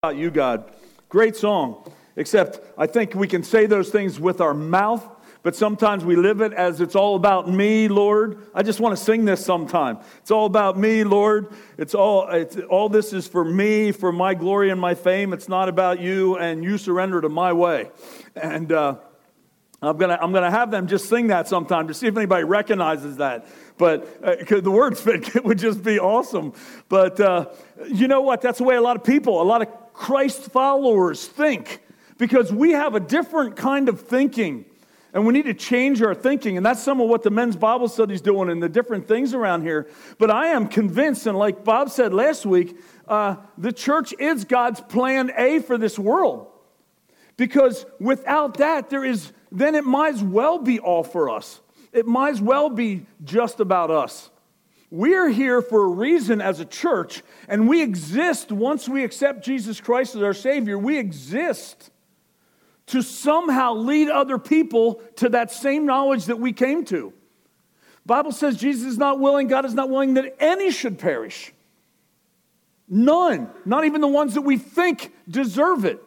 About you, God. Great song. Except I think we can say those things with our mouth, but sometimes we live it as it's all about me, Lord. I just want to sing this sometime. It's all about me, Lord. It's all this is for me, for my glory and my fame. It's not about you, and you surrender to my way. And I'm gonna have them just sing that sometime to see if anybody recognizes that. But the words fit, it would just be awesome. But you know what? That's the way a lot of Christ followers think, because we have a different kind of thinking, and we need to change our thinking. And that's some of what the men's Bible study is doing and the different things around here. But I am convinced, and like Bob said last week, the church is God's plan A for this world. Because without that, then it might as well be all for us. It might as well be just about us. We're here for a reason as a church, and we exist once we accept Jesus Christ as our Savior. We exist to somehow lead other people to that same knowledge that we came to. The Bible says Jesus is not willing, God is not willing that any should perish. None, not even the ones that we think deserve it.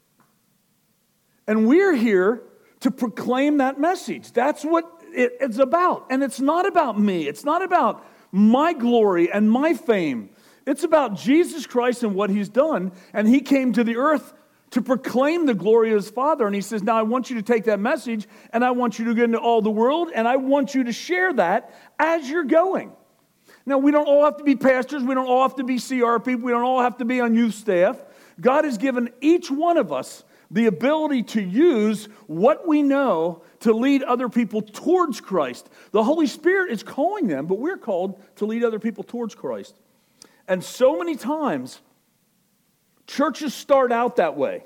And we're here to proclaim that message. That's what it's about. And it's not about me. It's not about my glory and my fame. It's about Jesus Christ and what He's done. And He came to the earth to proclaim the glory of His Father. And He says, now I want you to take that message and I want you to get into all the world and I want you to share that as you're going. Now, we don't all have to be pastors. We don't all have to be CR people. We don't all have to be on youth staff. God has given each one of us the ability to use what we know to lead other people towards Christ. The Holy Spirit is calling them, but we're called to lead other people towards Christ. And so many times, churches start out that way.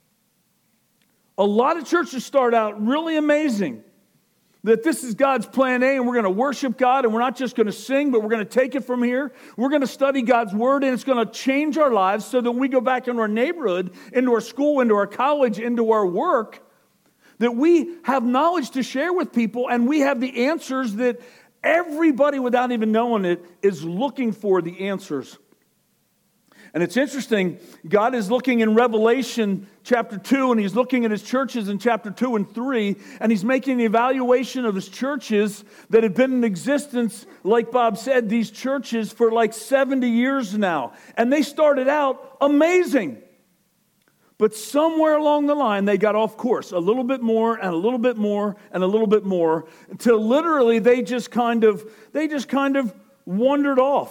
A lot of churches start out really amazing, that this is God's plan A, and we're going to worship God, and we're not just going to sing, but we're going to take it from here. We're going to study God's Word, and it's going to change our lives so that when we go back into our neighborhood, into our school, into our college, into our work, that we have knowledge to share with people, and we have the answers that everybody, without even knowing it, is looking for the answers. And it's interesting, God is looking in Revelation chapter 2, and He's looking at His churches in chapter 2 and 3, and He's making the evaluation of His churches that have been in existence, like Bob said, these churches for like 70 years now. And they started out amazing. But somewhere along the line, they got off course a little bit more and a little bit more and a little bit more, until literally they just kind of wandered off.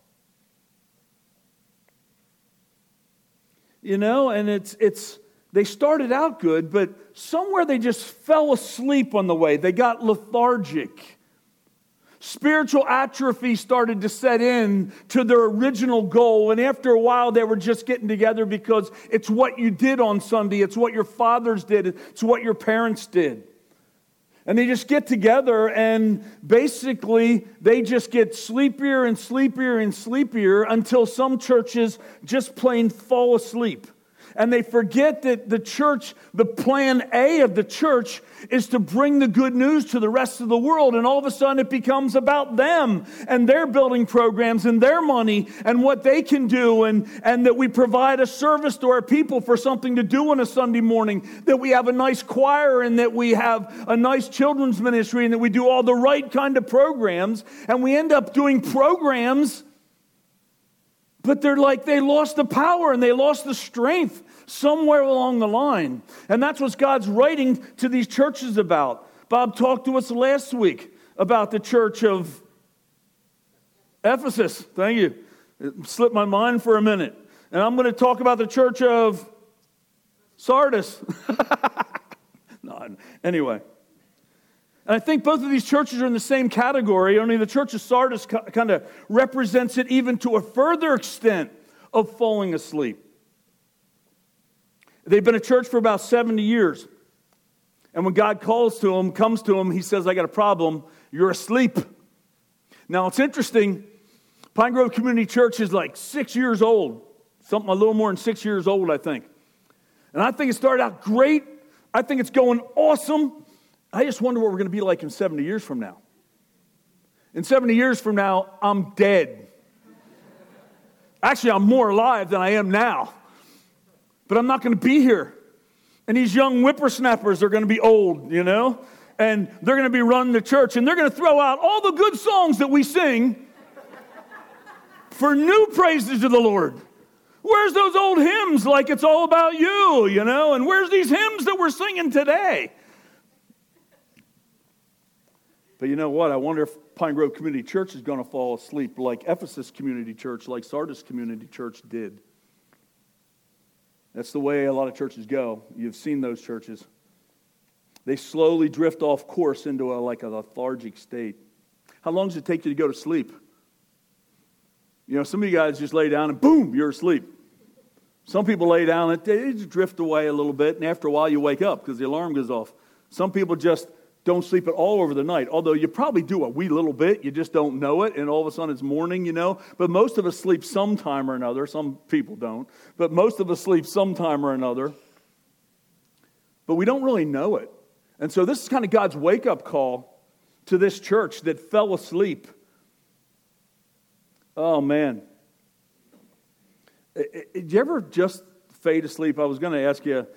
You know, and they started out good, but somewhere they just fell asleep on the way. They got lethargic. Spiritual atrophy started to set in to their original goal, and after a while they were just getting together because it's what you did on Sunday, it's what your fathers did, it's what your parents did. And they just get together, and basically they just get sleepier and sleepier and sleepier until some churches just plain fall asleep. And they forget that the church, the plan A of the church, is to bring the good news to the rest of the world. And all of a sudden it becomes about them and their building programs and their money and what they can do. And that we provide a service to our people for something to do on a Sunday morning. That we have a nice choir, and that we have a nice children's ministry, and that we do all the right kind of programs. And we end up doing programs, but they're like they lost the power and they lost the strength somewhere along the line. And that's what God's writing to these churches about. Bob talked to us last week about the church of Ephesus. Thank you. It slipped my mind for a minute. And I'm going to talk about the church of Sardis. No, anyway. And I think both of these churches are in the same category, only the church of Sardis kind of represents it even to a further extent of falling asleep. They've been a church for about 70 years. And when God comes to them, He says, I got a problem. You're asleep. Now, it's interesting. Pine Grove Community Church is like 6 years old. Something a little more than 6 years old, I think. And I think it started out great. I think it's going awesome. I just wonder what we're going to be like in 70 years from now. In 70 years from now, I'm dead. Actually, I'm more alive than I am now. but I'm not going to be here. And these young whippersnappers are going to be old, and they're going to be running the church, and they're going to throw out all the good songs that we sing for new praises to the Lord. Where's those old hymns like it's all about you, and where's these hymns that we're singing today? But you know what? I wonder if Pine Grove Community Church is going to fall asleep like Ephesus Community Church, like Sardis Community Church did. That's the way a lot of churches go. You've seen those churches. They slowly drift off course into a lethargic state. How long does it take you to go to sleep? Some of you guys just lay down and boom, you're asleep. Some people lay down and they just drift away a little bit, and after a while you wake up because the alarm goes off. Some people just don't sleep at all over the night, although you probably do a wee little bit. You just don't know it, and all of a sudden it's morning, But most of us sleep sometime or another. Some people don't, but most of us sleep sometime or another. But we don't really know it. And so this is kind of God's wake-up call to this church that fell asleep. Oh, man. Did you ever just fade asleep? I was going to ask you,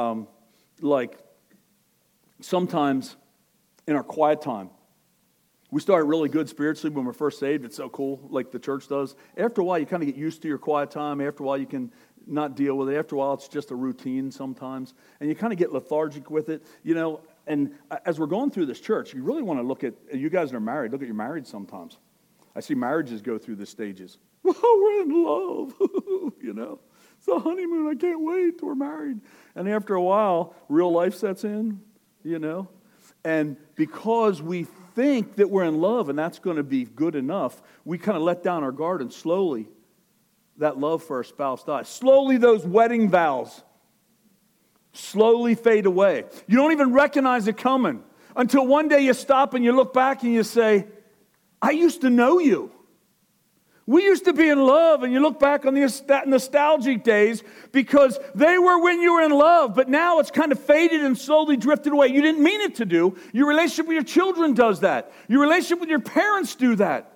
sometimes in our quiet time, we start really good spiritually when we're first saved. It's so cool, like the church does. After a while, you kind of get used to your quiet time. After a while, you can not deal with it. After a while, it's just a routine sometimes. And you kind of get lethargic with it, And as we're going through this church, you really want to look at, you guys that are married, look at your marriage sometimes. I see marriages go through the stages. Whoa, we're in love, It's a honeymoon, I can't wait till we're married. And after a while, real life sets in, And because we think that we're in love and that's going to be good enough, we kind of let down our guard, and slowly that love for our spouse dies. Slowly those wedding vows slowly fade away. You don't even recognize it coming until one day you stop and you look back and you say, I used to know you. We used to be in love, and you look back on the nostalgic days because they were when you were in love, but now it's kind of faded and slowly drifted away. You didn't mean it to do. Your relationship with your children does that. Your relationship with your parents do that.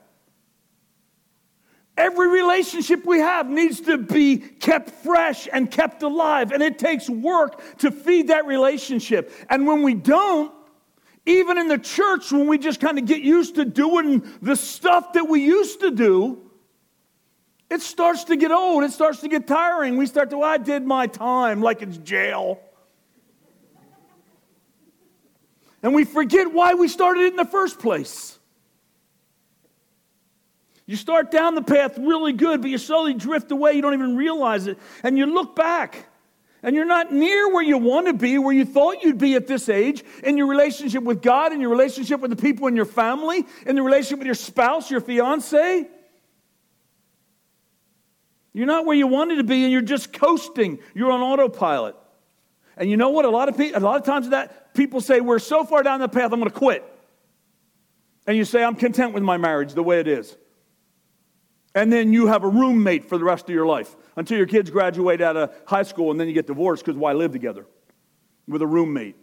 Every relationship we have needs to be kept fresh and kept alive, and it takes work to feed that relationship. And when we don't, even in the church, when we just kind of get used to doing the stuff that we used to do, it starts to get old. It starts to get tiring. We start to, I did my time like it's jail. And we forget why we started it in the first place. You start down the path really good, but you slowly drift away. You don't even realize it. And you look back, and you're not near where you want to be, where you thought you'd be at this age, in your relationship with God, in your relationship with the people in your family, in the relationship with your spouse, your fiance. You're not where you wanted to be, and you're just coasting. You're on autopilot. And you know what? A lot of times that people say, we're so far down the path, I'm going to quit. And you say, I'm content with my marriage the way it is. And then you have a roommate for the rest of your life until your kids graduate out of high school, and then you get divorced because why live together with a roommate?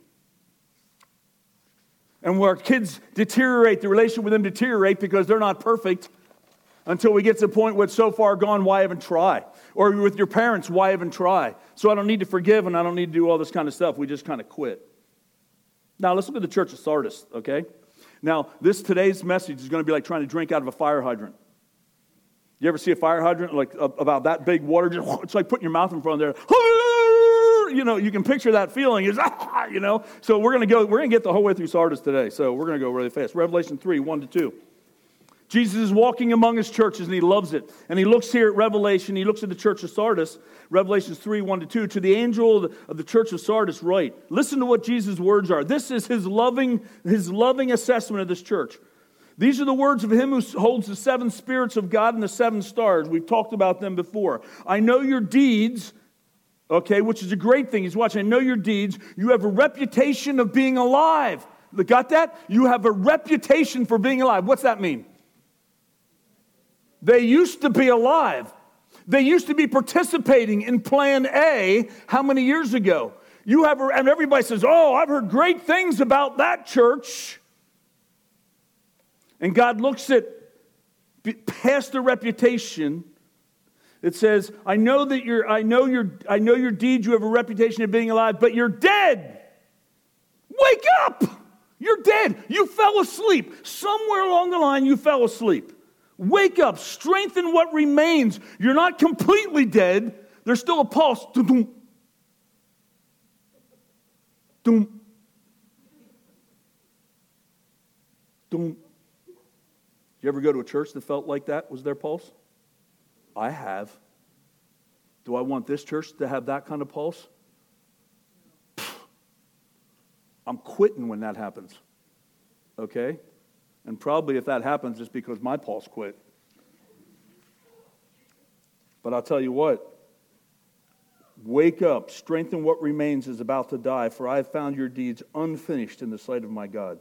And where kids deteriorate, the relationship with them deteriorate because they're not perfect. Until we get to the point where it's so far gone, why even try? Or with your parents, why even try? So I don't need to forgive and I don't need to do all this kind of stuff. We just kind of quit. Now let's look at the church of Sardis, okay? Now today's message is going to be like trying to drink out of a fire hydrant. You ever see a fire hydrant like about that big water? It's like putting your mouth in front of there. You can picture that feeling. So we're going to get the whole way through Sardis today. So we're going to go really fast. Revelation 3, 1-2. Jesus is walking among his churches, and he loves it. And he looks here at Revelation. He looks at the church of Sardis, Revelation 3, 1-2. To the angel of the church of Sardis write. Listen to what Jesus' words are. This is his loving assessment of this church. These are the words of him who holds the 7 spirits of God and the 7 stars. We've talked about them before. I know your deeds, okay, which is a great thing. He's watching. I know your deeds. You have a reputation of being alive. Got that? You have a reputation for being alive. What's that mean? They used to be alive. They used to be participating in Plan A how many years ago? And everybody says, oh, I've heard great things about that church. And God looks at past their reputation, It says, I know your deeds, you have a reputation of being alive, but you're dead. Wake up! You're dead. You fell asleep. Somewhere along the line, you fell asleep. Wake up. Strengthen what remains. You're not completely dead. There's still a pulse. Dum, dum, dum. You ever go to a church that felt like that was their pulse? I have. Do I want this church to have that kind of pulse? I'm quitting when that happens. Okay? And probably if that happens, it's because my pulse quit. But I'll tell you what. Wake up. Strengthen what remains is about to die, for I have found your deeds unfinished in the sight of my God.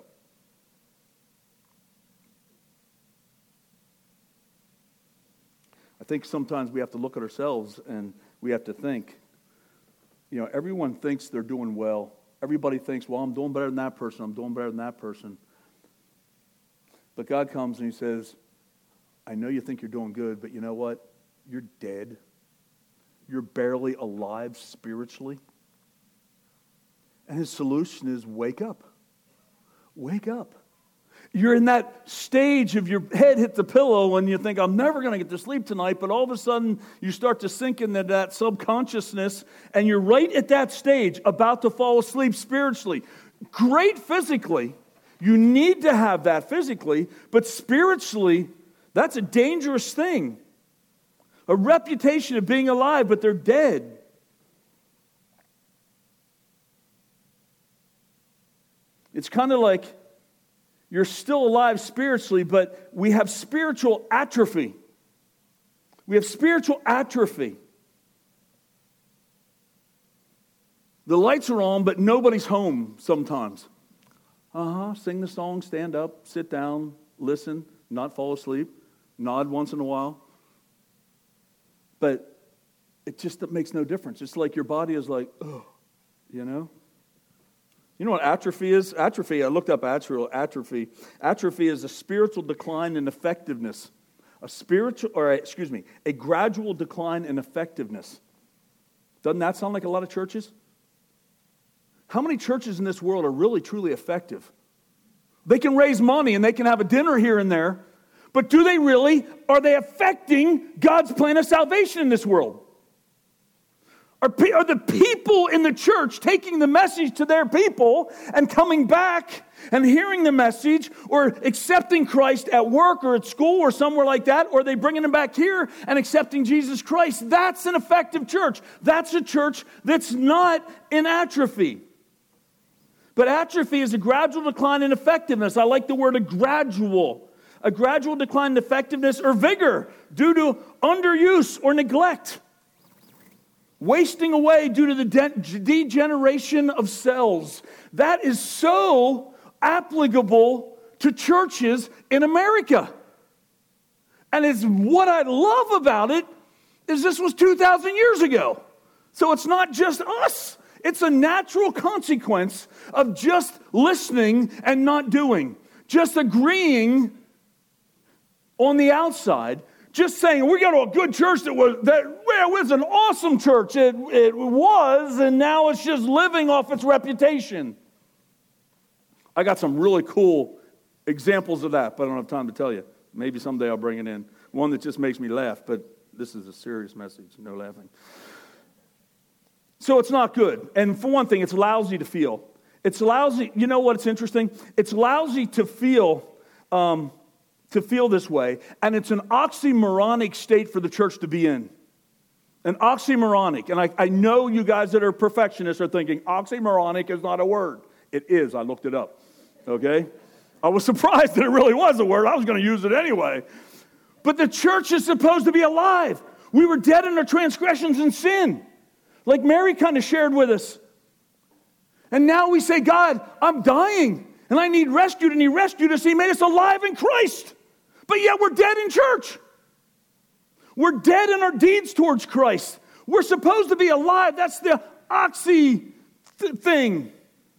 I think sometimes we have to look at ourselves and we have to think, everyone thinks they're doing well. Everybody thinks, well, I'm doing better than that person. I'm doing better than that person. But God comes and he says, I know you think you're doing good, but you know what? You're dead. You're barely alive spiritually. And his solution is wake up. Wake up. You're in that stage of your head hit the pillow and you think, I'm never going to get to sleep tonight, but all of a sudden you start to sink into that subconsciousness and you're right at that stage about to fall asleep spiritually. Great physically. You need to have that physically, but spiritually, that's a dangerous thing. A reputation of being alive, but they're dead. It's kind of like you're still alive spiritually, but we have spiritual atrophy. We have spiritual atrophy. The lights are on, but nobody's home sometimes. Sing the song, stand up, sit down, listen, not fall asleep, nod once in a while. But it makes no difference. It's like your body is like, oh, You know what atrophy is? Atrophy, I looked up atrophy. Atrophy is a spiritual decline in effectiveness. A gradual decline in effectiveness. Doesn't that sound like a lot of churches? How many churches in this world are really, truly effective? They can raise money and they can have a dinner here and there, but do they really? Are they affecting God's plan of salvation in this world? Are the people in the church taking the message to their people and coming back and hearing the message or accepting Christ at work or at school or somewhere like that? Or are they bringing them back here and accepting Jesus Christ? That's an effective church. That's a church that's not in atrophy. But atrophy is a gradual decline in effectiveness. I like the word a gradual decline in effectiveness or vigor due to underuse or neglect. Wasting away due to the degeneration of cells. That is so applicable to churches in America. And it's what I love about it is this was 2,000 years ago. So it's not just us. It's a natural consequence of just listening and not doing. Just agreeing on the outside. Just saying, we got a good church that was an awesome church. It was, and now it's just living off its reputation. I got some really cool examples of that, but I don't have time to tell you. Maybe someday I'll bring it in. One that just makes me laugh, but this is a serious message, no laughing. So it's not good. And for one thing, it's lousy to feel. It's lousy. You know what's interesting? It's lousy to feel this way, and it's an oxymoronic state for the church to be in. An oxymoronic. And I know you guys that are perfectionists are thinking, oxymoronic is not a word. It is. I looked it up. Okay? I was surprised that it really was a word. I was going to use it anyway. But the church is supposed to be alive. We were dead in our transgressions and sin. Like Mary kind of shared with us. And now we say, God, I'm dying. And I need rescued, and He rescued us. He made us alive in Christ. But yet we're dead in church. We're dead in our deeds towards Christ. We're supposed to be alive. That's the thing.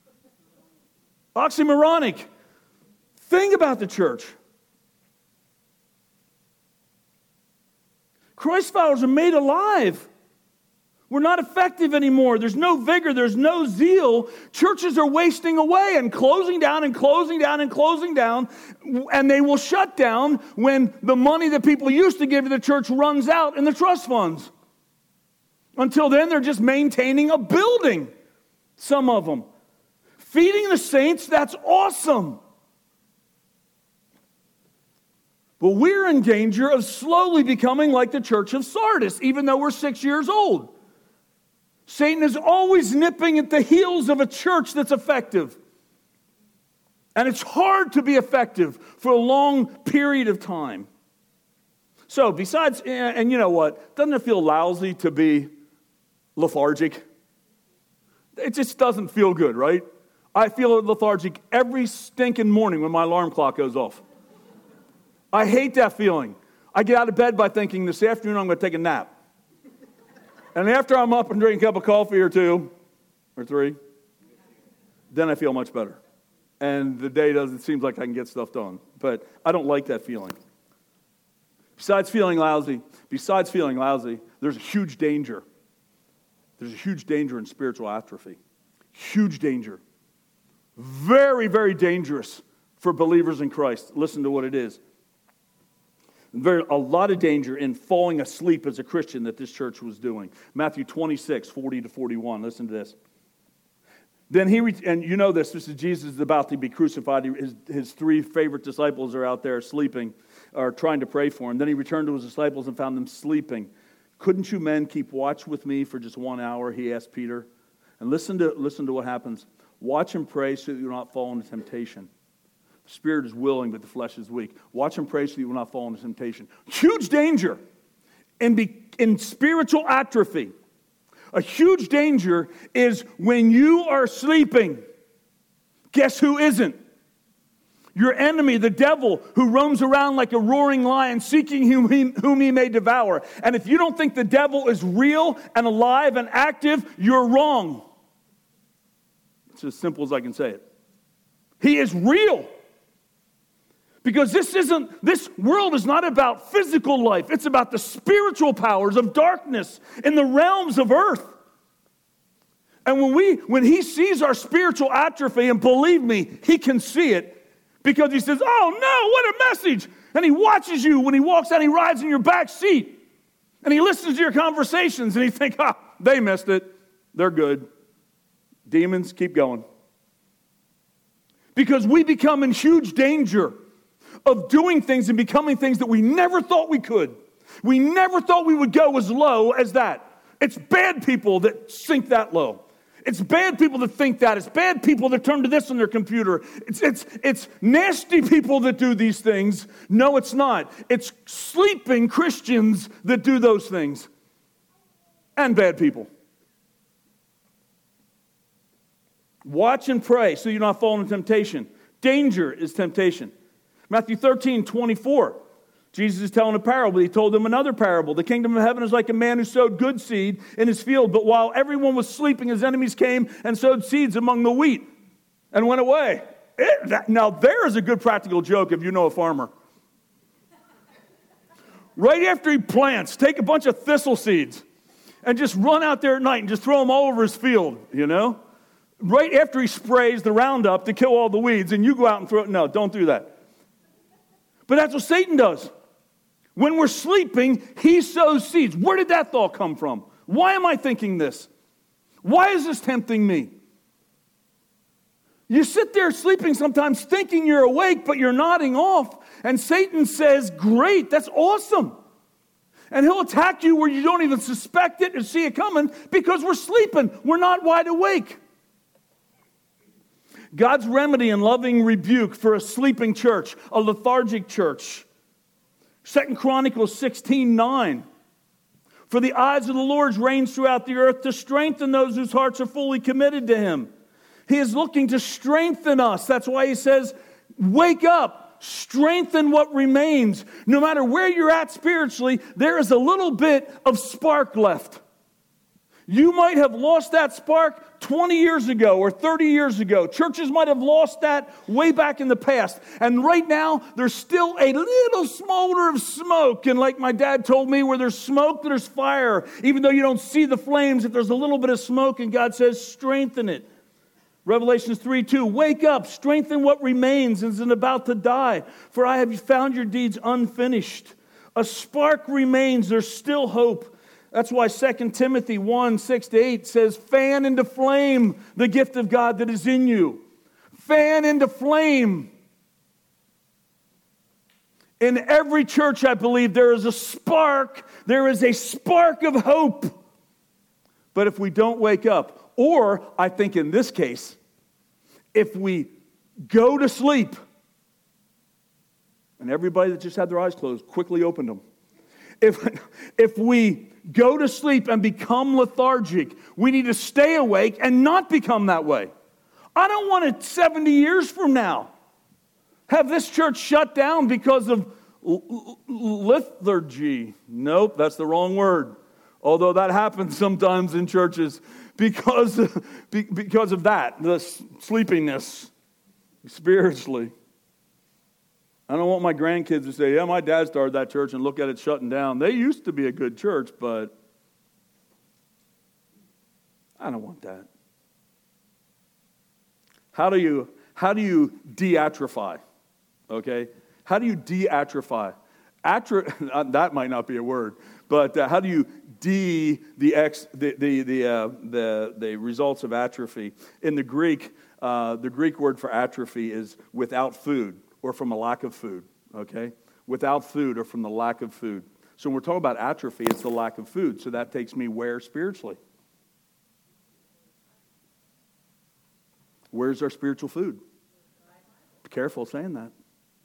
Oxymoronic thing about the church. Christ followers are made alive. We're not effective anymore. There's no vigor. There's no zeal. Churches are wasting away and closing down and closing down and closing down. And they will shut down when the money that people used to give to the church runs out in the trust funds. Until then, they're just maintaining a building, some of them. Feeding the saints, that's awesome. But we're in danger of slowly becoming like the church of Sardis, even though we're 6 years old. Satan is always nipping at the heels of a church that's effective. And it's hard to be effective for a long period of time. So besides, and you know what? Doesn't it feel lousy to be lethargic? It just doesn't feel good, right? I feel lethargic every stinking morning when my alarm clock goes off. I hate that feeling. I get out of bed by thinking this afternoon I'm going to take a nap. And after I'm up and drink a cup of coffee or 2 or 3, then I feel much better. And the day doesn't seem like I can get stuff done. But I don't like that feeling. Besides feeling lousy, there's a huge danger. There's a huge danger in spiritual atrophy. Huge danger. Very, very dangerous for believers in Christ. Listen to what it is. A lot of danger in falling asleep as a Christian that this church was doing. Matthew 26, 40 to 41. Listen to this. Then and you know this is Jesus is about to be crucified. His 3 favorite disciples are out there sleeping, or trying to pray for him. Then he returned to his disciples and found them sleeping. Couldn't you men keep watch with me for just 1 hour, he asked Peter. And listen to what happens. Watch and pray so that you will not fall into temptation. The spirit is willing, but the flesh is weak. Watch and pray so you will not fall into temptation. Huge danger in spiritual atrophy. A huge danger is when you are sleeping. Guess who isn't? Your enemy, the devil, who roams around like a roaring lion, seeking whom he may devour. And if you don't think the devil is real and alive and active, you're wrong. It's as simple as I can say it. He is real. Because this world is not about physical life. It's about the spiritual powers of darkness in the realms of earth. And when he sees our spiritual atrophy, and believe me, he can see it, because he says, oh no, what a message. And he watches you when he walks out, he rides in your back seat. And he listens to your conversations, and he thinks, they missed it. They're good. Demons, keep going. Because we become in huge danger of doing things and becoming things that we never thought we could. We never thought we would go as low as that. It's bad people that sink that low. It's bad people that think that. It's bad people that turn to this on their computer. It's nasty people that do these things. No, it's not. It's sleeping Christians that do those things. And bad people. Watch and pray so you do not fall into temptation. Danger is temptation. Matthew 13, 24. Jesus is telling a parable. He told them another parable. The kingdom of heaven is like a man who sowed good seed in his field. But while everyone was sleeping, his enemies came and sowed seeds among the wheat and went away. Now there is a good practical joke if you know a farmer. Right after he plants, take a bunch of thistle seeds and just run out there at night and just throw them all over his field, you know? Right after he sprays the Roundup to kill all the weeds, and you go out and throw it. No, don't do that. But that's what Satan does. When we're sleeping, he sows seeds. Where did that thought come from? Why am I thinking this? Why is this tempting me? You sit there sleeping sometimes thinking you're awake, but you're nodding off. And Satan says, great, that's awesome. And he'll attack you where you don't even suspect it or see it coming because we're sleeping. We're not wide awake. God's remedy and loving rebuke for a sleeping church, a lethargic church. 2 Chronicles 16:9. For the eyes of the Lord reigns throughout the earth to strengthen those whose hearts are fully committed to him. He is looking to strengthen us. That's why he says, wake up, strengthen what remains. No matter where you're at spiritually, there is a little bit of spark left. You might have lost that spark 20 years ago or 30 years ago. Churches might have lost that way back in the past. And right now, there's still a little smolder of smoke. And like my dad told me, where there's smoke, there's fire. Even though you don't see the flames, if there's a little bit of smoke, and God says, strengthen it. Revelations 3:2, wake up, strengthen what remains and is about to die. For I have found your deeds unfinished. A spark remains, there's still hope. That's why 2 Timothy 1:6-8 says, fan into flame the gift of God that is in you. Fan into flame. In every church, I believe, there is a spark. There is a spark of hope. But if we don't wake up, or, I think in this case, if we go to sleep, and everybody that just had their eyes closed quickly opened them. If we go to sleep and become lethargic, we need to stay awake and not become that way. I don't want it 70 years from now. Have this church shut down because of lethargy. Nope, that's the wrong word. Although that happens sometimes in churches because of that, the sleepiness spiritually. I don't want my grandkids to say, yeah, my dad started that church, and look at it shutting down. They used to be a good church, but I don't want that. How do you de-atrophy? Okay? How do you de-atrophy? That might not be a word, but how do you the results of atrophy? In the Greek word for atrophy is without food or from a lack of food. Okay, without food or from the lack of food. So when we're talking about atrophy, it's the lack of food. So that takes me where spiritually? Where's our spiritual food? Be careful saying that.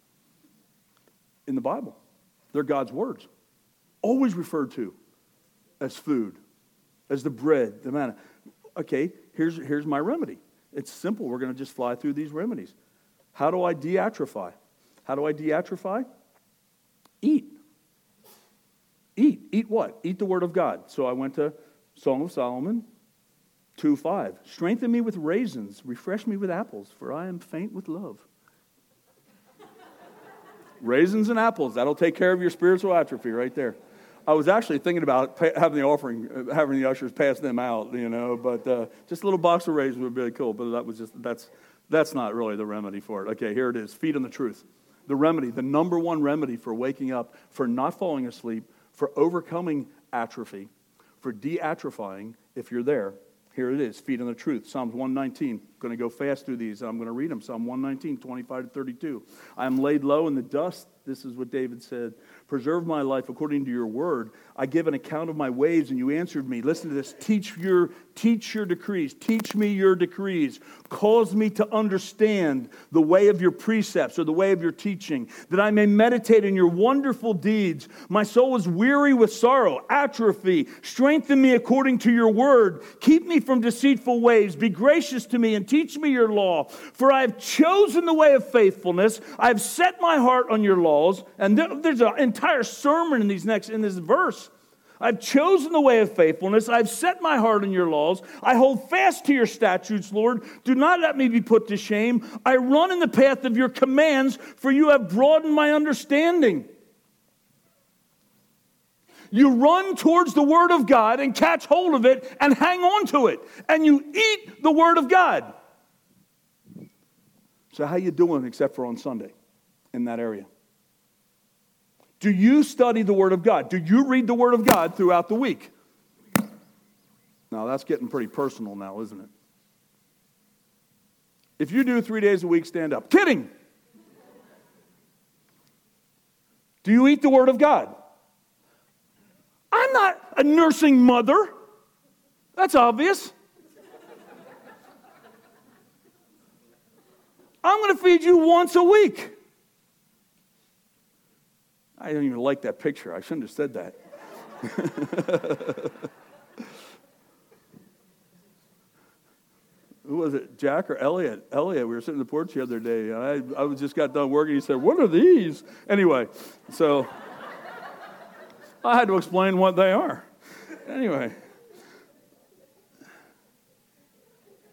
In the Bible, they're God's words, always referred to as food, as the bread, the manna. Okay, here's my remedy. It's simple. We're going to just fly through these remedies. How do I de-atrophy? How do I de-atrophy? Eat. Eat what? Eat the Word of God. So I went to Song of Solomon 2:5. Strengthen me with raisins, refresh me with apples, for I am faint with love. Raisins and apples, that'll take care of your spiritual atrophy right there. I was actually thinking about having the ushers pass them out, but just a little box of raisins would be really cool, but that's not really the remedy for it. Okay, here it is, feed on the truth. The remedy, the number one remedy for waking up, for not falling asleep, for overcoming atrophy, for de-atrophying, if you're there, here it is, feed on the truth. Psalms 119, I'm going to go fast through these, and I'm going to read them. Psalm 119, 25-32. I am laid low in the dust. This is what David said. Preserve my life according to your word. I give an account of my ways, and you answered me. Listen to this. Teach your decrees. Teach me your decrees. Cause me to understand the way of your precepts or the way of your teaching, that I may meditate in your wonderful deeds. My soul is weary with sorrow, atrophy. Strengthen me according to your word. Keep me from deceitful ways. Be gracious to me and teach me your law. For I have chosen the way of faithfulness. I have set my heart on your laws. And there's an entire sermon in this verse. I've chosen the way of faithfulness. I've set my heart on your laws. I hold fast to your statutes, Lord. Do not let me be put to shame. I run in the path of your commands, for you have broadened my understanding. You run towards the Word of God and catch hold of it and hang on to it. And you eat the Word of God. So how you doing except for on Sunday in that area? Do you study the Word of God? Do you read the Word of God throughout the week? Now, that's getting pretty personal now, isn't it? If you do 3 days a week, stand up. Kidding! Do you eat the Word of God? I'm not a nursing mother. That's obvious. I'm going to feed you once a week. I don't even like that picture. I shouldn't have said that. Who was it, Jack or Elliot? Elliot, we were sitting on the porch the other day. I just got done working. He said, what are these? Anyway, so I had to explain what they are. Anyway.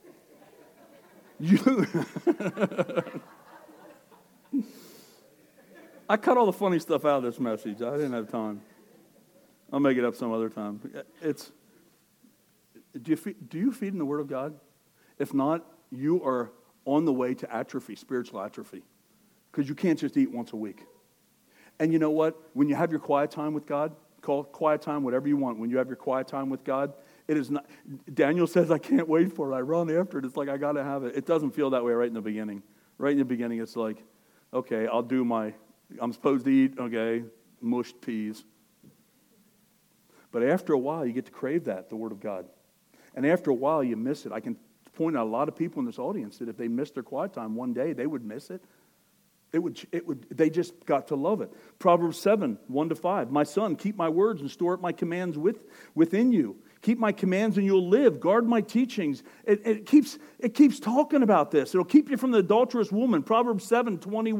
I cut all the funny stuff out of this message. I didn't have time. I'll make it up some other time. Do you feed in the Word of God? If not, you are on the way to atrophy, spiritual atrophy, because you can't just eat once a week. And you know what? When you have your quiet time with God, call it quiet time, whatever you want. When you have your quiet time with God, it is not. Daniel says, I can't wait for it. I run after it. It's like I got to have it. It doesn't feel that way right in the beginning. Right in the beginning, it's like, okay, I'm supposed to eat, okay, mushed peas. But after a while, you get to crave that, the Word of God. And after a while, you miss it. I can point out a lot of people in this audience that if they missed their quiet time one day, they would miss it. They just got to love it. Proverbs 7, 1-5. My son, keep my words and store up my commands within you. Keep my commands and you'll live. Guard my teachings. It keeps talking about this. It'll keep you from the adulterous woman. Proverbs 7,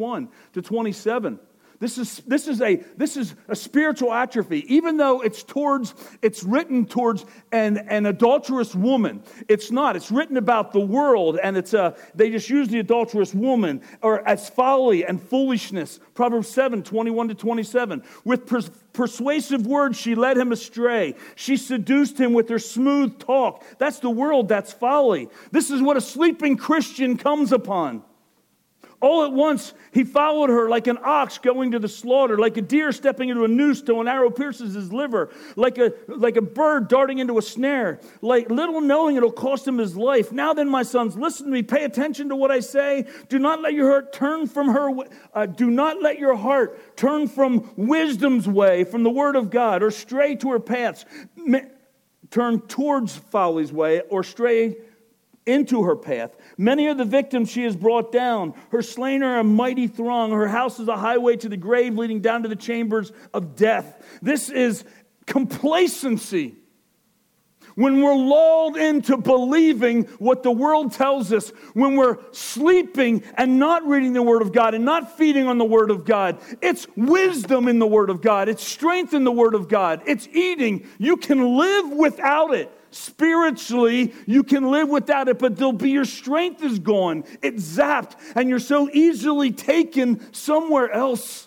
21-27. This is a spiritual atrophy. Even though it's written towards an adulterous woman, it's not. It's written about the world, and they just use the adulterous woman or as folly and foolishness. Proverbs 7, 21-27. With persuasive words she led him astray. She seduced him with her smooth talk. That's the world. That's folly. This is what a sleeping Christian comes upon. All at once, he followed her like an ox going to the slaughter, like a deer stepping into a noose till an arrow pierces his liver, like a bird darting into a snare, like little knowing it'll cost him his life. Now then, my sons, listen to me. Pay attention to what I say. Do not let your heart turn from her. Do not let your heart turn from wisdom's way, from the word of God, or stray to her paths. Turn towards folly's way, or stray into her path. Many are the victims she has brought down. Her slain are a mighty throng. Her house is a highway to the grave, leading down to the chambers of death. This is complacency. When we're lulled into believing what the world tells us, when we're sleeping and not reading the Word of God and not feeding on the Word of God, it's wisdom in the Word of God. It's strength in the Word of God. It's eating. You can live without it. Spiritually, you can live without it, but your strength is gone. It's zapped, and you're so easily taken somewhere else.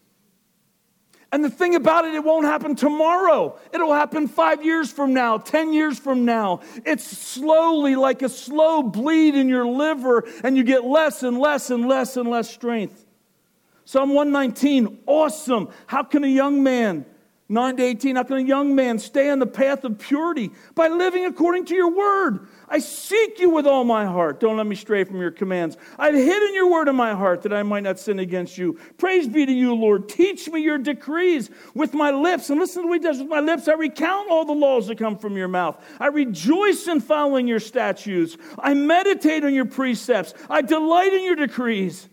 And the thing about it won't happen tomorrow. It'll happen 5 years from now, 10 years from now. It's slowly like a slow bleed in your liver, and you get less and less and less and less strength. Psalm 119, awesome. How can a young man 9-18, how can a young man stay on the path of purity? By living according to your word. I seek you with all my heart. Don't let me stray from your commands. I've hidden your word in my heart that I might not sin against you. Praise be to you, Lord. Teach me your decrees with my lips. And listen to what he does with my lips. I recount all the laws that come from your mouth. I rejoice in following your statutes. I meditate on your precepts. I delight in your decrees.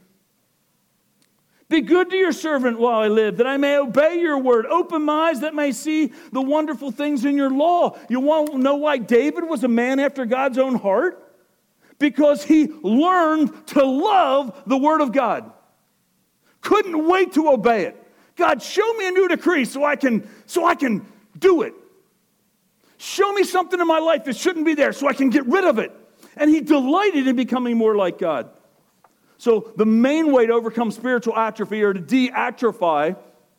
Be good to your servant while I live, that I may obey your word. Open my eyes that I may see the wonderful things in your law. You want to know why David was a man after God's own heart? Because he learned to love the word of God. Couldn't wait to obey it. God, show me a new decree so I can do it. Show me something in my life that shouldn't be there so I can get rid of it. And he delighted in becoming more like God. So the main way to overcome spiritual atrophy or to de-atrophy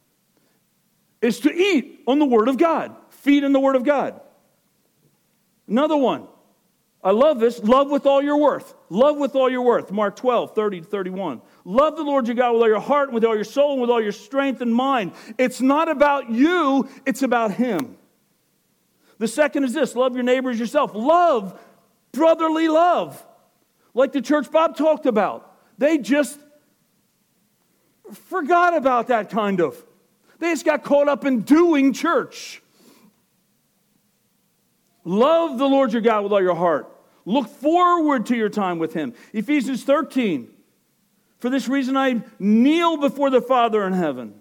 is to eat on the Word of God. Feed in the Word of God. Another one. I love this. Love with all your worth. Love with all your worth. Mark 12, 30-31. Love the Lord your God with all your heart and with all your soul and with all your strength and mind. It's not about you. It's about Him. The second is this. Love your neighbor as yourself. Love, brotherly love. Like the church Bob talked about. They just forgot about that kind of. They just got caught up in doing church. Love the Lord your God with all your heart. Look forward to your time with Him. Ephesians 13. For this reason I kneel before the Father in heaven.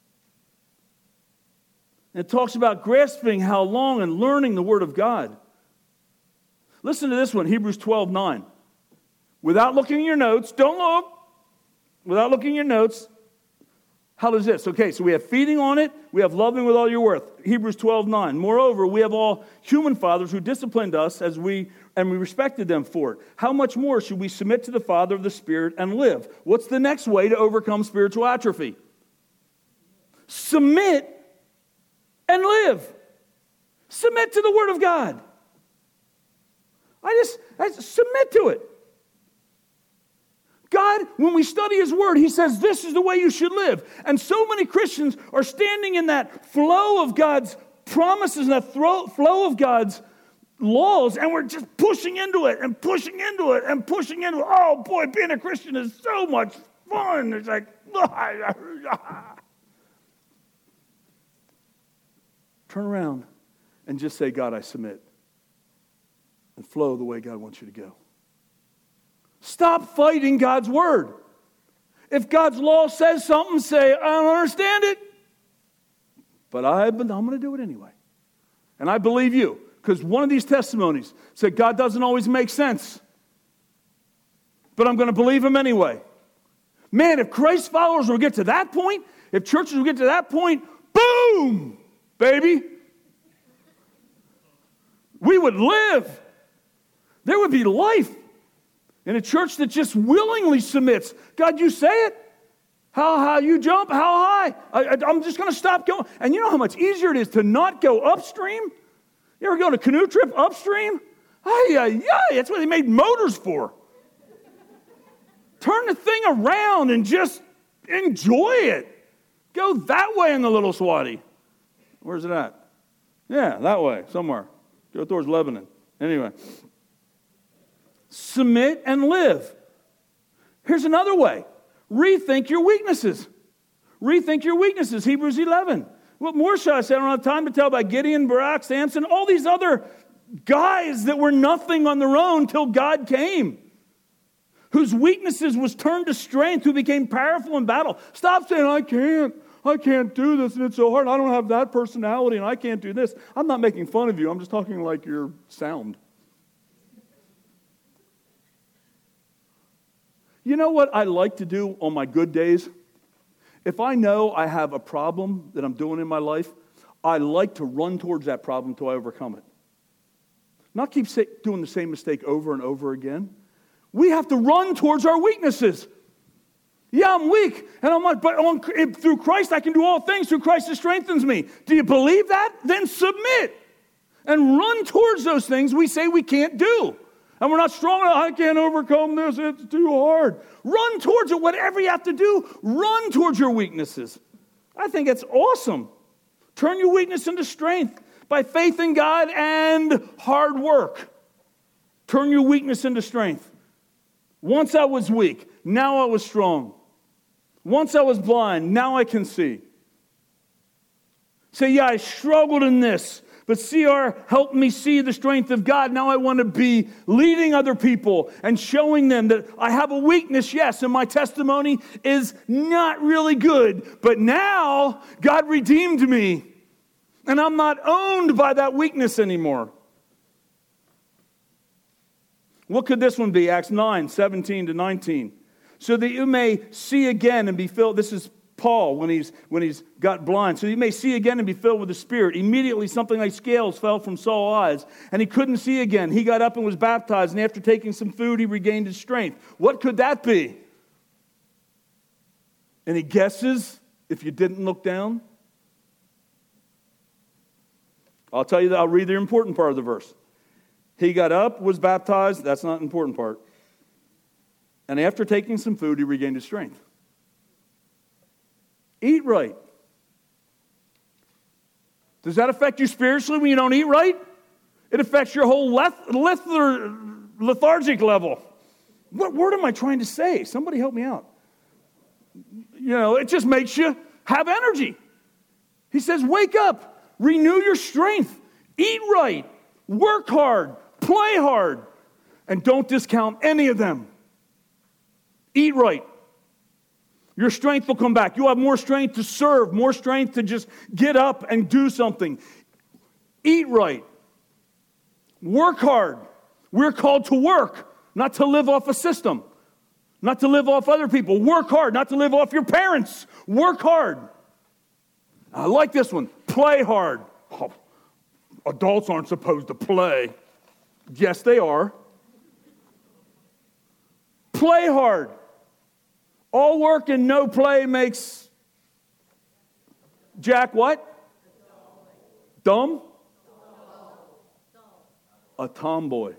And it talks about grasping how long and learning the Word of God. Listen to this one, Hebrews 12:9. Without looking at your notes, don't look. Without looking at your notes, How does this? Okay, so we have feeding on it. We have loving with all your worth. Hebrews 12:9. Moreover, we have all human fathers who disciplined us and we respected them for it. How much more should we submit to the Father of the Spirit and live? What's the next way to overcome spiritual atrophy? Submit and live. Submit to the Word of God. I submit to it. God, when we study His Word, He says this is the way you should live. And so many Christians are standing in that flow of God's promises and that flow of God's laws, and we're just pushing into it and pushing into it and pushing into it. Oh boy, being a Christian is so much fun. It's like, turn around and just say, God, I submit. And flow the way God wants you to go. Stop fighting God's word. If God's law says something, say, I don't understand it, but I'm going to do it anyway. And I believe you, because one of these testimonies said God doesn't always make sense, but I'm going to believe Him anyway. Man, if Christ followers will get to that point, if churches will get to that point, boom, baby, we would live. There would be life in a church that just willingly submits. God, you say it. How high you jump? How high? I'm just going to stop going. And you know how much easier it is to not go upstream? You ever go on a canoe trip upstream? That's what they made motors for. Turn the thing around and just enjoy it. Go that way in the little Swati. Where's it at? Yeah, that way, somewhere. Go towards Lebanon. Anyway. Submit and live. Here's another way. Rethink your weaknesses. Rethink your weaknesses. Hebrews 11. What more shall I say? I don't have time to tell about Gideon, Barak, Samson, all these other guys that were nothing on their own till God came, whose weaknesses was turned to strength, who became powerful in battle. Stop saying, I can't do this, and it's so hard. I don't have that personality, and I can't do this. I'm not making fun of you. I'm just talking like you're sound. You know what I like to do on my good days? If I know I have a problem that I'm doing in my life, I like to run towards that problem until I overcome it. Not keep doing the same mistake over and over again. We have to run towards our weaknesses. Yeah, I'm weak, and I'm like, but through Christ I can do all things through Christ that strengthens me. Do you believe that? Then submit and run towards those things we say we can't do. And we're not strong enough. I can't overcome this. It's too hard. Run towards it. Whatever you have to do, run towards your weaknesses. I think it's awesome. Turn your weakness into strength by faith in God and hard work. Turn your weakness into strength. Once I was weak, now I was strong. Once I was blind, now I can see. Say, yeah, I struggled in this. But CR helped me see the strength of God. Now I want to be leading other people and showing them that I have a weakness, yes, and my testimony is not really good. But now God redeemed me, and I'm not owned by that weakness anymore. What could this one be? Acts 9:17-19. So that you may see again and be filled. This is Paul when he's got blind. So you may see again and be filled with the Spirit. Immediately something like scales fell from Saul's eyes, and he couldn't see again. He got up and was baptized, and after taking some food, he regained his strength. What could that be? Any guesses if you didn't look down? I'll tell you that. I'll read the important part of the verse. He got up, was baptized. That's not the important part. And after taking some food, he regained his strength. Eat right. Does that affect you spiritually when you don't eat right? It affects your whole lethargic level. What word am I trying to say? Somebody help me out. You know, it just makes you have energy. He says, wake up, renew your strength, eat right, work hard, play hard, and don't discount any of them. Eat right. Your strength will come back. You'll have more strength to serve, more strength to just get up and do something. Eat right. Work hard. We're called to work, not to live off a system. not to live off other people. Work hard, not to live off your parents. Work hard. I like this one. Play hard. Oh, adults aren't supposed to play. Yes, they are. Play hard. All work and no play makes Jack what? Dumb? A tomboy.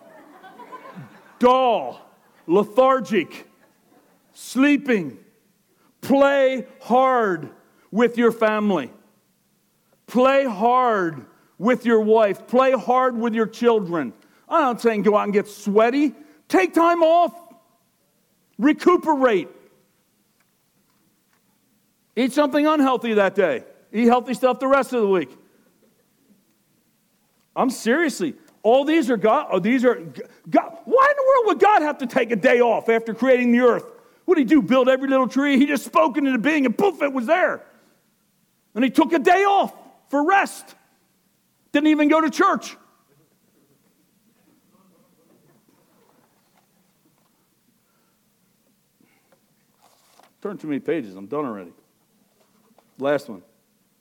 Dull. Lethargic. Sleeping. Play hard with your family. Play hard with your wife. Play hard with your children. I'm not saying go out and get sweaty. Take time off. Recuperate. Eat something unhealthy that day. Eat healthy stuff the rest of the week. I'm seriously. All these are God. Oh, these are God. Why in the world would God have to take a day off after creating the earth? What did he do? Build every little tree? He just spoke it into being and poof, it was there. And he took a day off for rest. Didn't even go to church. Turn too many pages. I'm done already. Last one.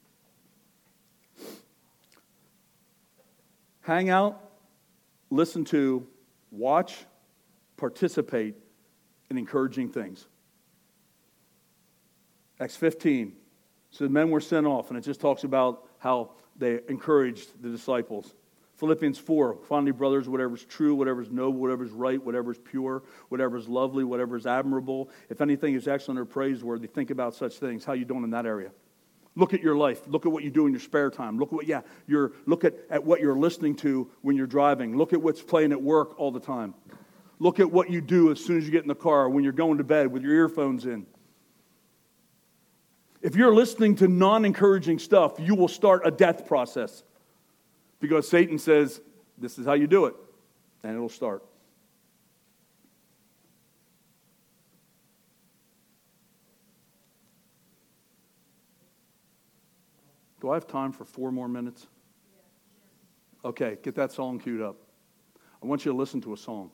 Hang out, listen to, watch, participate in encouraging things. Acts 15. So the men were sent off, and it just talks about how they encouraged the disciples. Philippians 4, finally, brothers, whatever's true, whatever's noble, whatever's right, whatever's pure, whatever's lovely, whatever's admirable, if anything is excellent or praiseworthy, think about such things. How you doing in that area? Look at your life. Look at what you do in your spare time. Look at what you're listening to when you're driving. Look at what's playing at work all the time. Look at what you do as soon as you get in the car, when you're going to bed with your earphones in. If you're listening to non-encouraging stuff, you will start a death process. Because Satan says, this is how you do it. And it'll start. Do I have time for 4 more minutes? Okay, get that song queued up. I want you to listen to a song.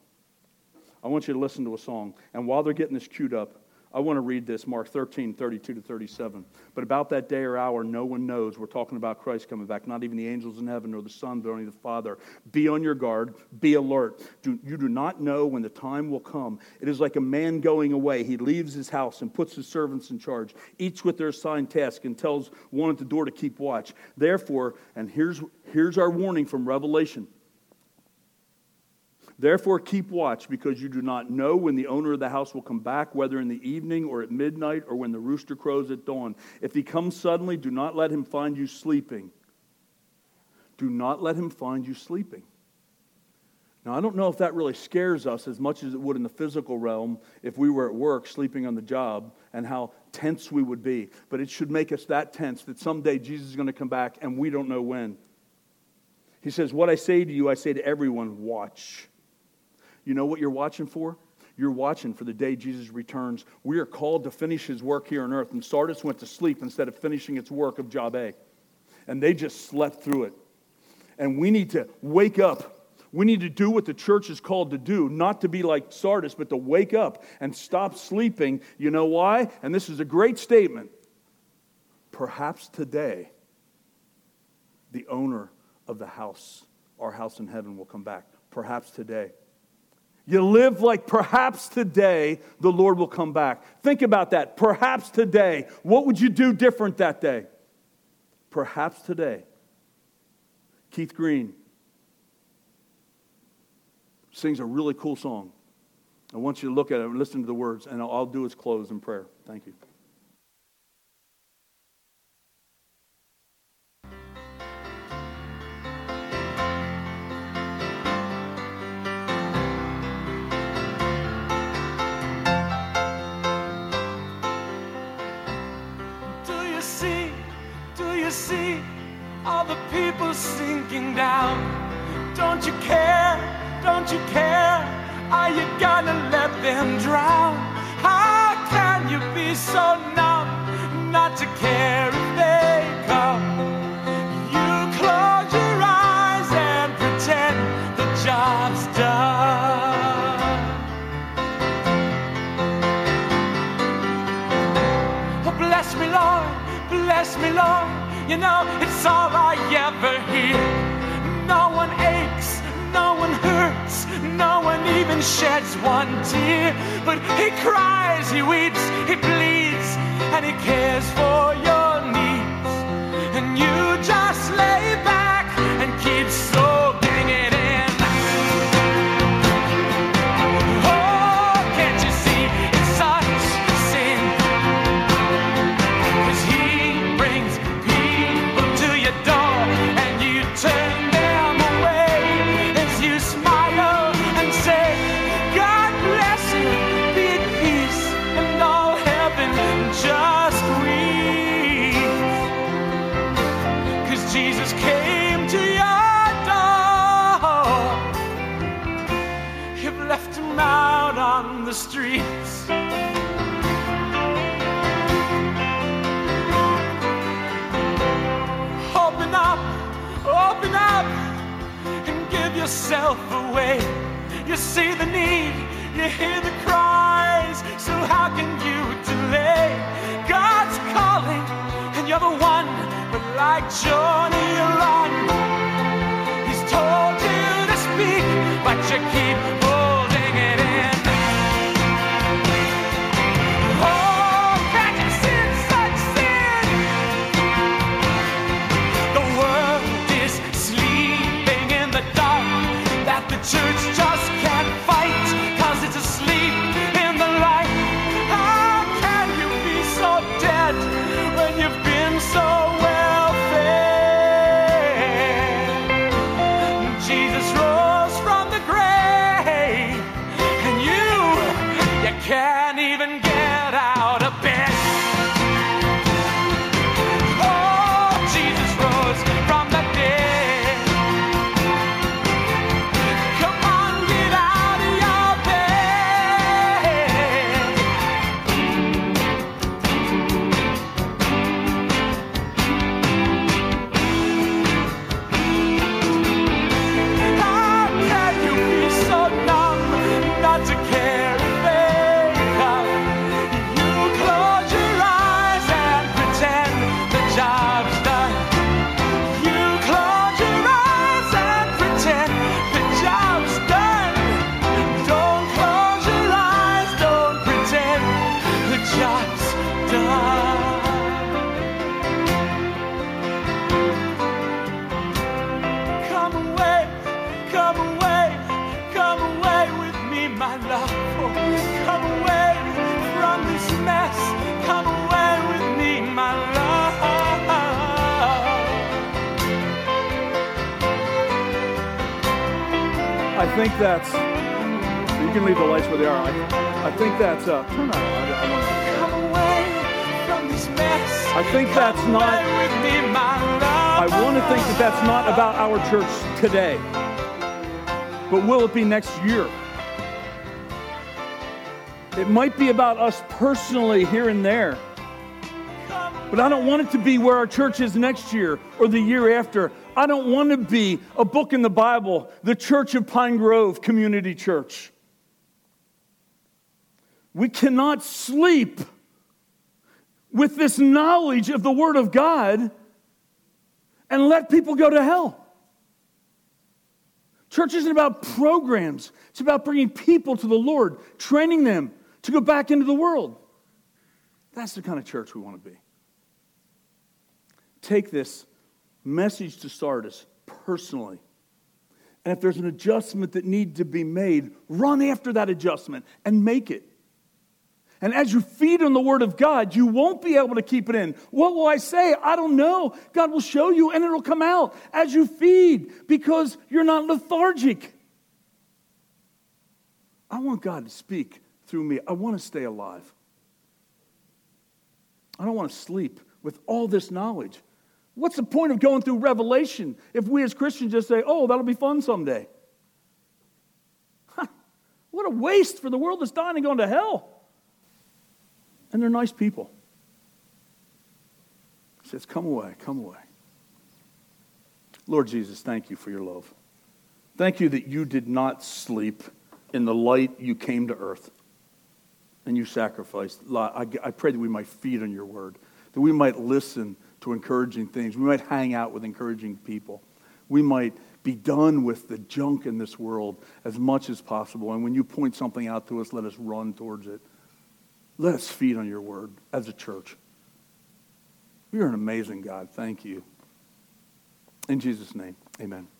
And while they're getting this queued up, I want to read this, Mark 13, 32 to 37. But about that day or hour, no one knows. We're talking about Christ coming back. Not even the angels in heaven, nor the Son, but only the Father. Be on your guard. Be alert. You do not know when the time will come. It is like a man going away. He leaves his house and puts his servants in charge, each with their assigned task, and tells one at the door to keep watch. Therefore, and here's our warning from Revelation. Therefore, keep watch, because you do not know when the owner of the house will come back, whether in the evening or at midnight or when the rooster crows at dawn. If he comes suddenly, do not let him find you sleeping. Do not let him find you sleeping. Now, I don't know if that really scares us as much as it would in the physical realm if we were at work sleeping on the job, and how tense we would be. But it should make us that tense that someday Jesus is going to come back and we don't know when. He says, what I say to you, I say to everyone, watch. You know what you're watching for? You're watching for the day Jesus returns. We are called to finish his work here on earth. And Sardis went to sleep instead of finishing its work of job A. And they just slept through it. And we need to wake up. We need to do what the church is called to do. Not to be like Sardis, but to wake up and stop sleeping. You know why? And this is a great statement. Perhaps today, the owner of the house, our house in heaven, will come back. Perhaps today. You live like perhaps today the Lord will come back. Think about that. Perhaps today. What would you do different that day? Perhaps today. Keith Green sings a really cool song. I want you to look at it and listen to the words, and all I'll do is close in prayer. Thank you. See all the people sinking down. Don't you care? Don't you care? Are you gonna let them drown? How can you be so numb not to care if they come? You close your eyes and pretend the job's done. bless me, Lord. You know, it's all I ever hear. No one aches, no one hurts, no one even sheds one tear. But he cries, he weeps, he bleeds, and he cares for your needs. And you just lay back and keep soaking it in. Oh, can't you see it's such a sin? 'Cause he brings people to your door and you turn them away as you smile and say, God bless you, be at peace, and all heaven just weeps. 'Cause Jesus came to your door. You've left him out on the streets. Open up, and give yourself away. You see the need, you hear the cries, so how can you delay? God's calling, and you're the one, but like Jonah, you run. He's told you to speak, but you keep holding it in. Oh, can't you see it's such sin? The world is sleeping in the dark that the church just can't fight, 'cause it's asleep in the light. How can you be so dead when you've been so well fed? Jesus rose from the grave, and you can't even get out of bed. Oh, Jesus rose from the dead. Come on, get out of your bed. How can you be so numb not to care if they come? You close your eyes and pretend the job's done. You close your eyes and pretend the job's done. Don't close your eyes, don't pretend the job's done. Come away, come away, come away with me, my love. Oh, come away from this mess. Come away with me, my love. I think that's, you can leave the lights where they are. I think that's, turn that on. Come away from this mess. I think that's Come not, away with me, my love. I want to think that that's not about our church today. But will it be next year? It might be about us personally here and there. But I don't want it to be where our church is next year or the year after. I don't want to be a book in the Bible, the Church of Pine Grove Community Church. We cannot sleep with this knowledge of the Word of God and let people go to hell. Church isn't about programs. It's about bringing people to the Lord, training them to go back into the world. That's the kind of church we want to be. Take this message to Sardis personally. And if there's an adjustment that needs to be made, run after that adjustment and make it. And as you feed on the Word of God, you won't be able to keep it in. What will I say? I don't know. God will show you and it'll come out as you feed because you're not lethargic. I want God to speak through me. I want to stay alive. I don't want to sleep with all this knowledge. What's the point of going through Revelation if we as Christians just say, oh, that'll be fun someday? What a waste for the world that's dying and going to hell. And they're nice people. He says, come away, come away. Lord Jesus, thank you for your love. Thank you that you did not sleep in the light you came to earth and you sacrificed. I pray that we might feed on your word, that we might listen to encouraging things. We might hang out with encouraging people. We might be done with the junk in this world as much as possible. And when you point something out to us, let us run towards it. Let us feed on your word as a church. You're an amazing God. Thank you. In Jesus' name, amen.